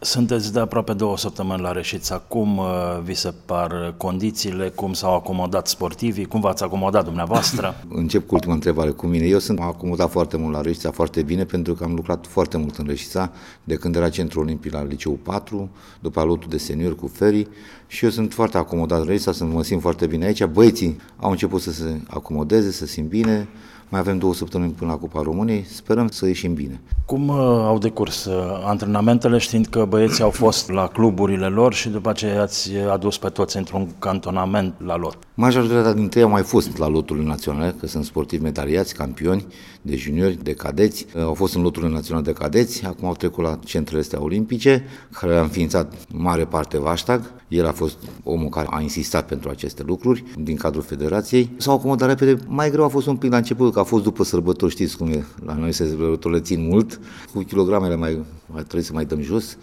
Sunteți de aproape 2 săptămâni la Reșița. Cum vi se par condițiile? Cum s-au acomodat sportivii? Cum v-ați acomodat dumneavoastră? Încep cu ultima întrebare cu mine. Eu m-am acomodat foarte mult la Reșița, foarte bine, pentru că am lucrat foarte mult în Reșița, de când era Centrul Olimpic la Liceul 4, după lotul de seniori cu Feri, și eu sunt foarte acomodat în Reșița, mă simt foarte bine aici. Băieții au început să se acomodeze, să simt bine. Mai avem 2 săptămâni până la Cupa României, sperăm să ieșim bine. Cum au decurs antrenamentele, știind că băieții au fost la cluburile lor și după aceea ați adus pe toți într-un cantonament la lot? Majoritatea dintre ei au mai fost la loturile naționale, că sunt sportivi medaliați, campioni de juniori, de cadeți. Au fost în loturile naționale de cadeți, acum au trecut la centrele astea olimpice, care a înființat mare parte Vaștag. El a fost omul care a insistat pentru aceste lucruri din cadrul federației. S-au acomodat repede. Mai greu a fost un pic la început, că a fost după sărbători, știți cum e, la noi sărbătorile țin mult, cu kilogramele mai trebuie să mai dăm jos.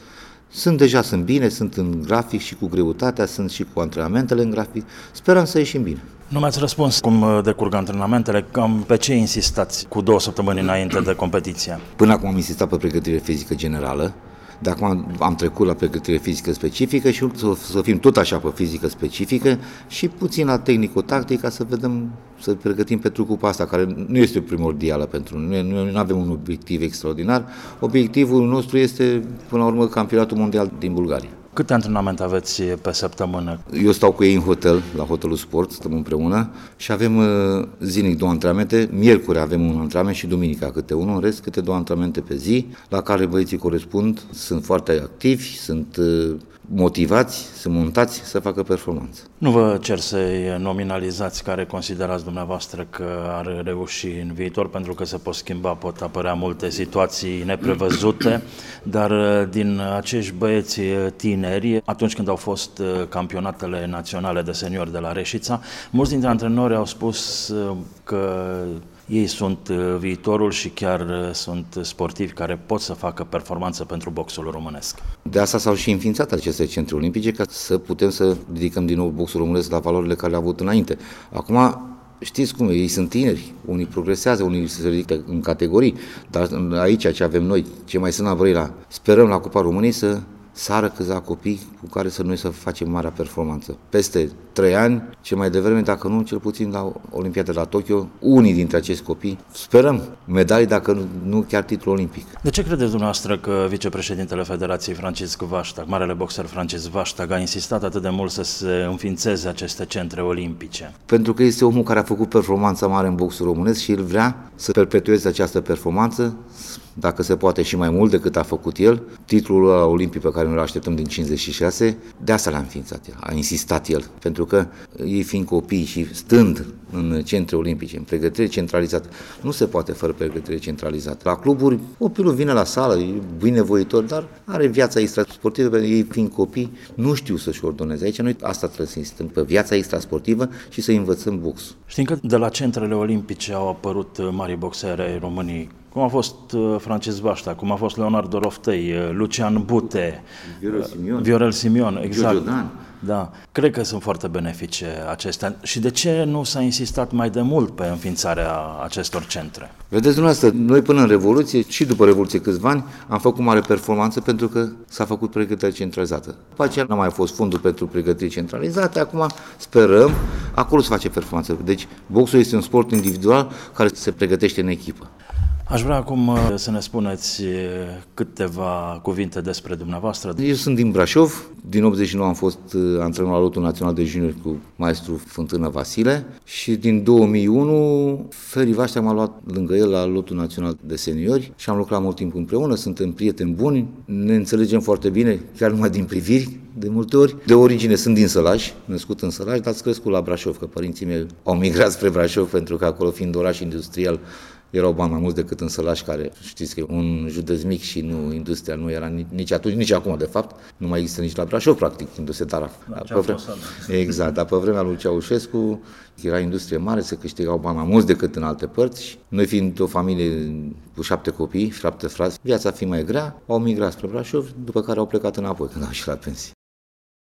Sunt bine, sunt în grafic și cu greutatea, sunt și cu antrenamentele în grafic. Sperăm să ieșim bine. Nu mi-ați răspuns cum decurg antrenamentele, cam pe ce insistați cu 2 săptămâni înainte de competiție? Până acum am insistat pe pregătire fizică generală. De acum am trecut la pregătire fizică specifică și să fim tot așa pe fizică specifică și puțin la tehnico-tactic, ca să vedem, să pregătim pentru cupa asta, care nu este primordială pentru noi. Noi nu avem un obiectiv extraordinar. Obiectivul nostru este, până la urmă, campionatul mondial din Bulgaria. Câte antrenamente aveți pe săptămână? Eu stau cu ei în hotel, la Hotelul Sport, stăm împreună și avem zilnic 2 antrenamente, miercuri avem un antrenament și duminica câte unul, în rest câte 2 antrenamente pe zi, la care băieții corespund, sunt foarte activi, sunt motivați, sunt montați să facă performanță. Nu vă cer să-i nominalizați care considerați dumneavoastră că ar reuși în viitor, pentru că se pot schimba, pot apărea multe situații neprevăzute, dar din acești băieți tineri, atunci când au fost campionatele naționale de seniori de la Reșița, mulți dintre antrenori au spus că ei sunt viitorul și chiar sunt sportivi care pot să facă performanță pentru boxul românesc. De asta s-au și înființat aceste centre olimpice, ca să putem să ridicăm din nou boxul românesc la valorile care le-a avut înainte. Acum, știți cum e, ei sunt tineri, unii progresează, unii se ridică în categorii, dar aici ce avem noi, ce mai sunt la Brăila, sperăm la Cupa României să sară câțiva copii cu care noi să facem marea performanță. Peste 3 ani, cel mai devreme, dacă nu, cel puțin la Olimpiada de la Tokyo, unii dintre acești copii, sperăm medalii, dacă nu chiar titlul olimpic. De ce credeți dumneavoastră că vicepreședintele Federației Francisc Vaștag, marele boxer Francisc Vaștag, a insistat atât de mult să se înființeze aceste centre olimpice? Pentru că este omul care a făcut performanța mare în boxul românesc și el vrea să perpetueze această performanță, dacă se poate și mai mult decât a făcut el. Titlul olimpic pe care noi îl așteptăm din 56, de asta l-a înființat el, a insistat el, pentru că ei fiind copii și stând în centre olimpice, în pregătire centralizată, nu se poate fără pregătire centralizată. La cluburi, copilul vine la sală, e binevoitor, dar are viața extrasportivă, pentru că ei fiind copii nu știu să-și ordoneze. Aici noi asta trebuie să insistăm, pe viața extrasportivă și să învățăm boxul. Știm că de la centrele olimpice au apărut mari boxeri ai României, cum a fost Francisc Vaștag, cum a fost Leonardo Roftei, Lucian Bute, Viorel Simion, exact. Da, cred că sunt foarte benefice acestea. Și de ce nu s-a insistat mai de mult pe înființarea acestor centre? Vedeți dumneavoastră, noi până în Revoluție și după Revoluție câțiva ani am făcut mare performanță pentru că s-a făcut pregătire centralizată. După aceea n-a mai fost fondul pentru pregătire centralizată, acum sperăm, acolo se face performanță. Deci boxul este un sport individual care se pregătește în echipă. Aș vrea acum să ne spuneți câteva cuvinte despre dumneavoastră. Eu sunt din Brașov, din 89 am fost antrenor la lotul național de juniori cu maestru Fântână Vasile și din 2001 Feri Vaștag m-a luat lângă el la lotul național de seniori și am lucrat mult timp împreună, suntem prieteni buni, ne înțelegem foarte bine, chiar numai din priviri de multe ori. De origine sunt din Sălaj, născut în Sălaj, dar crescut la Brașov, că părinții mei au migrat spre Brașov pentru că acolo fiind oraș industrial erau bani mai mulți decât în Sălaj, care știți că e un județ mic și nu, industria nu era nici atunci, nici acum, de fapt. Nu mai există nici la Brașov, practic, industria exact, dar pe vremea lui Ceaușescu era industrie mare, se câștigau bani mai mulți decât în alte părți. Noi fiind o familie cu 7 copii, 7 frați, viața fiind mai grea, au migrat spre Brașov, după care au plecat înapoi când au ieșit la pensie.